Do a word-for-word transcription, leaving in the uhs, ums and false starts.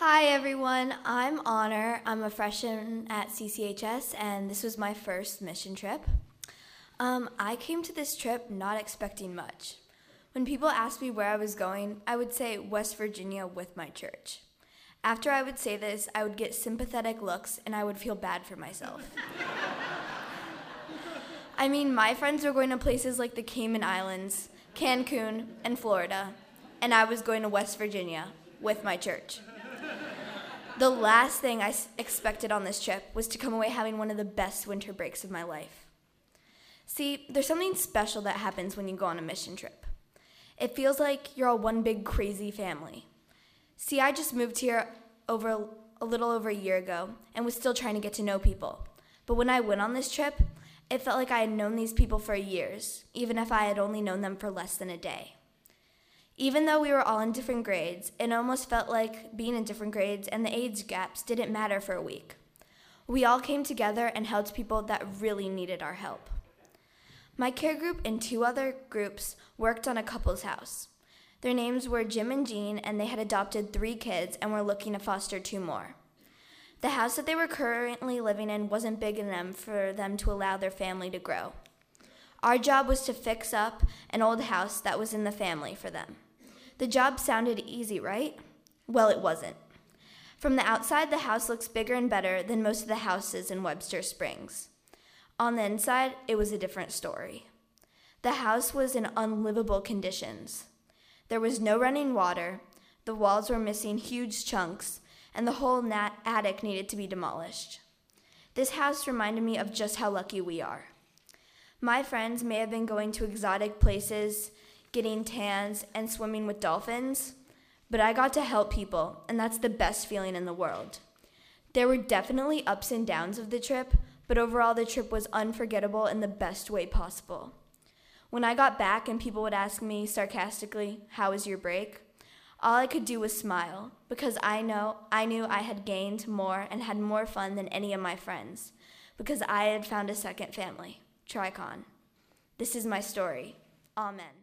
Hi everyone, I'm Honor. I'm a freshman at C C H S and this was my first mission trip. Um, I came to this trip not expecting much. When people asked me where I was going, I would say West Virginia with my church. After I would say this, I would get sympathetic looks and I would feel bad for myself. I mean, my friends were going to places like the Cayman Islands, Cancun, and Florida, and I was going to West Virginia with my church. The last thing I s- expected on this trip was to come away having one of the best winter breaks of my life. See, there's something special that happens when you go on a mission trip. It feels like you're all one big crazy family. See, I just moved here over a little over a year ago and was still trying to get to know people. But when I went on this trip, it felt like I had known these people for years, even if I had only known them for less than a day. Even though we were all in different grades, it almost felt like being in different grades and the age gaps didn't matter for a week. We all came together and helped people that really needed our help. My care group and two other groups worked on a couple's house. Their names were Jim and Jean, and they had adopted three kids and were looking to foster two more. The house that they were currently living in wasn't big enough for them to allow their family to grow. Our job was to fix up an old house that was in the family for them. The job sounded easy, right? Well, it wasn't. From the outside, the house looks bigger and better than most of the houses in Webster Springs. On the inside, it was a different story. The house was in unlivable conditions. There was no running water, the walls were missing huge chunks, and the whole nat- attic needed to be demolished. This house reminded me of just how lucky we are. My friends may have been going to exotic places, getting tans, and swimming with dolphins, but I got to help people, and that's the best feeling in the world. There were definitely ups and downs of the trip, but overall the trip was unforgettable in the best way possible. When I got back and people would ask me sarcastically, "How was your break?" all I could do was smile, because I know I knew I had gained more and had more fun than any of my friends, because I had found a second family, Tricon. This is my story. Amen.